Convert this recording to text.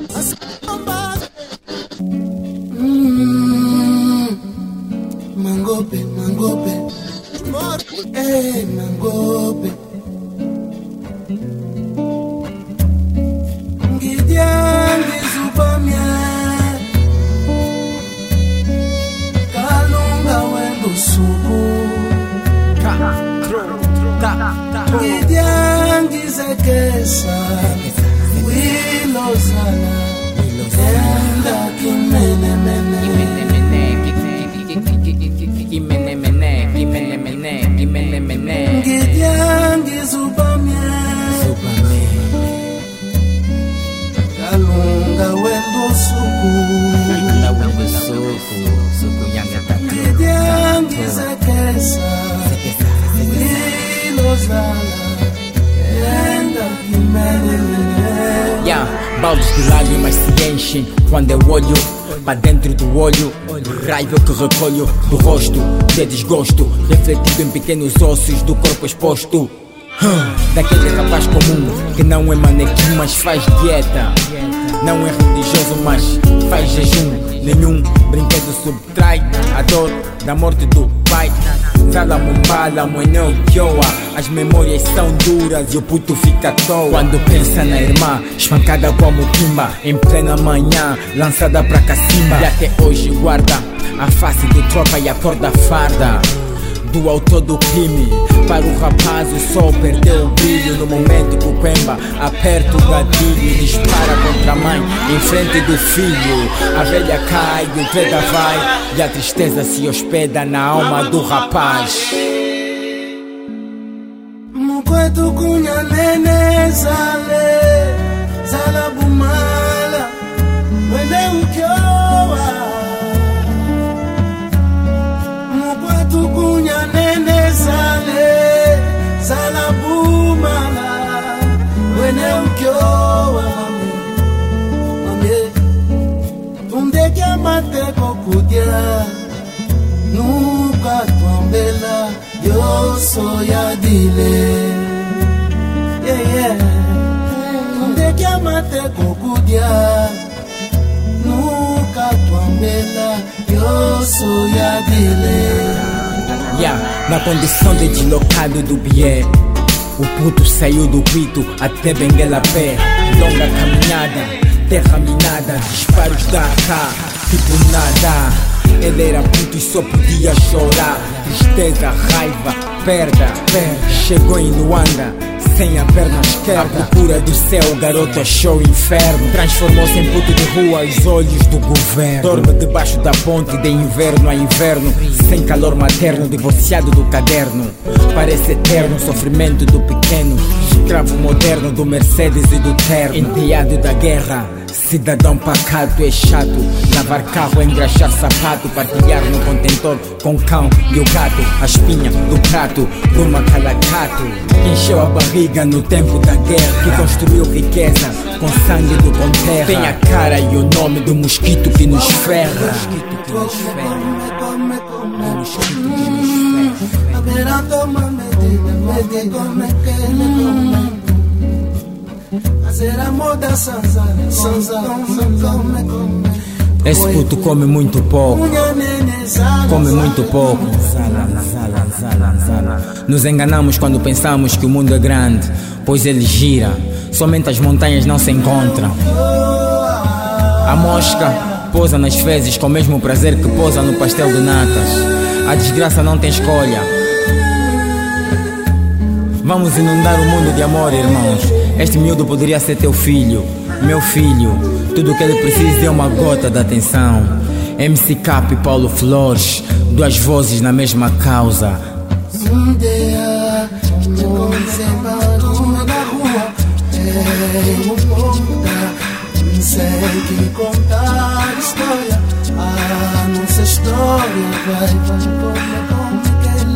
Mangope, mangope, mangope. Ngidiangi zubamya, kalunga wendo suku. Ngidiangi zekesa, wilozana, enda kimene mene. Ngidiangi zubamye kalunga wendo suku. Ngidiangi zekesa ilozala enda kimene. Baldes de lágrimas se enchem quando eu olho para dentro do olho. Raiva que recolho do rosto, de desgosto, refletido em pequenos ossos do corpo exposto. Daquele rapaz comum que não é manequim, mas faz dieta. Não é religioso, mas faz jejum. Nenhum brinquedo subtrai a dor da morte do pai. Zala mumbala, moenão kioa. As memórias são duras e o puto fica à toa. Quando pensa na irmã, espancada como timba, em plena manhã, lançada pra cacimba. E até hoje guarda a face do tropa e a cor da farda do autor do crime. Para o rapaz o sol perdeu o brilho no momento que o Pemba aperta o gatilho e dispara contra a mãe em frente do filho. A velha cai, o treta vai e a tristeza se hospeda na alma do rapaz. Mukwetu kunya nene zale, zala bumala, wende ukiowa. Mukwetu kunya nene zale, zala bumala, wende ukiowa. Mami, tumdeke mate kokudia, nuka tuambela. Yo soy adile, yeah. Ndeke amate kokudia, nuka tuambela. Yo soy adile. Na condição de deslocado do Bié, o puto saiu do Quito até Benguela pé. Longa caminhada, terra minada, disparos da AK, tipo nada. Ele era puto e só podia chorar. Tristeza, raiva, perda. Chegou em Luanda, sem a perna esquerda. À procura do céu, o garoto achou o inferno. Transformou-se em puto de rua aos olhos do governo. Dorme debaixo da ponte de inverno a inverno, sem calor materno, divorciado do caderno. Parece eterno o sofrimento do pequeno, escravo moderno do Mercedes e do terno. Enteado da guerra, cidadão pacato, é chato. Lavar carro, engraxar sapato, partilhar no contentor com o cão e o gato. A espinha do prato do macalacato, que encheu a barriga no tempo da guerra, que construiu riqueza com sangue do conterra. Tem a cara e o nome do mosquito que nos ferra. Esse puto come muito pouco, come muito pouco. Nos enganamos quando pensamos que o mundo é grande, pois ele gira, somente as montanhas não se encontram. A mosca pousa nas fezes com o mesmo prazer que pousa no pastel de natas. A desgraça não tem escolha. Vamos inundar o mundo de amor, irmãos. Este miúdo poderia ser teu filho, meu filho. Tudo que ele precisa é uma gota de atenção. MC Cap e Paulo Flores, duas vozes na mesma causa. Sei que contar história, a nossa história vai como